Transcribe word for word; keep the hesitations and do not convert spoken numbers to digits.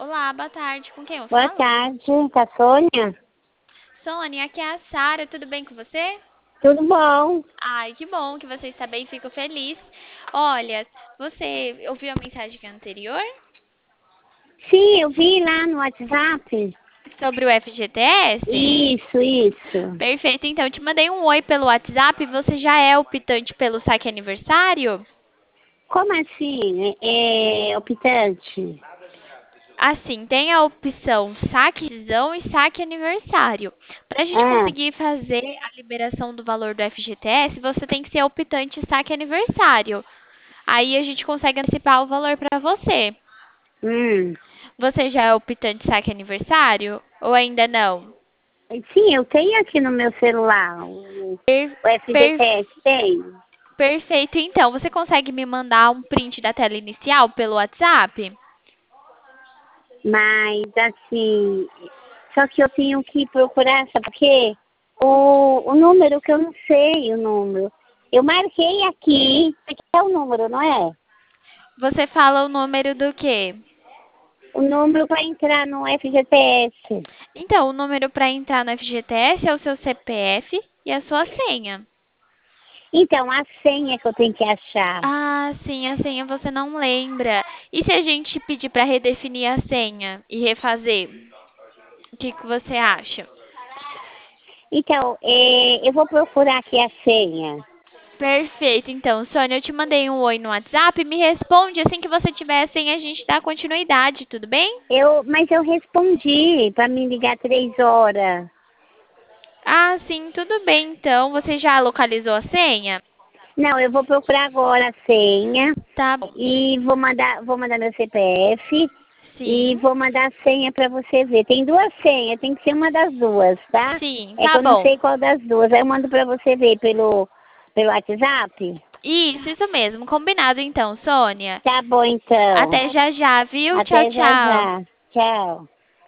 Olá, boa tarde. Com quem eu Boa falo? tarde, tá Sônia? Sônia, aqui é a Sara. Tudo bem com você? Tudo bom? Ai, que bom que você está bem. Fico feliz. Olha, você ouviu a mensagem anterior Sim, eu vi lá no WhatsApp. sobre o F G T S? Isso, isso. Perfeito. Então, eu te mandei um oi pelo WhatsApp. Você já é optante pelo saque aniversário? Como assim? É, é optante? Assim, tem a opção saque decisão e saque aniversário. Para a gente Ah, conseguir fazer a liberação do valor do F G T S, você tem que ser optante saque aniversário. Aí a gente consegue antecipar o valor para você. hum. Você já é optante saque aniversário ou ainda não? Sim, eu tenho aqui no meu celular o, Per- o per- F G T S, tem. Perfeito. Então, você consegue me mandar um print da tela inicial pelo WhatsApp? Mas assim, só que eu tenho que procurar, sabe por quê? O, o número que eu não sei o número. Eu marquei aqui, aqui é o número, não é? Você fala o número do quê? O número para entrar no F G T S. Então, o número para entrar no F G T S é o seu C P F e a sua senha. Então, a senha que eu tenho que achar. Ah, sim, a senha você não lembra. E se a gente pedir para redefinir a senha e refazer? O que que você acha? Então, é, eu vou procurar aqui a senha. Perfeito. Então, Sônia, eu te mandei um oi no WhatsApp. Me responde assim que você tiver a senha, a gente dá continuidade, tudo bem? Eu, mas eu respondi para me ligar três horas. Ah, sim, tudo bem. Então, você já localizou a senha? Não, eu vou procurar agora a senha Tá bom. e vou mandar, vou mandar meu C P F e Sim. vou mandar a senha para você ver. Tem duas senhas, tem que ser uma das duas, tá? Sim, É que tá eu não bom. sei qual das duas. Aí eu mando para você ver pelo, pelo WhatsApp. Isso, isso mesmo. Combinado então, Sônia. Tá bom, então. Até já já, viu? Tchau, Até já tchau. já. Tchau.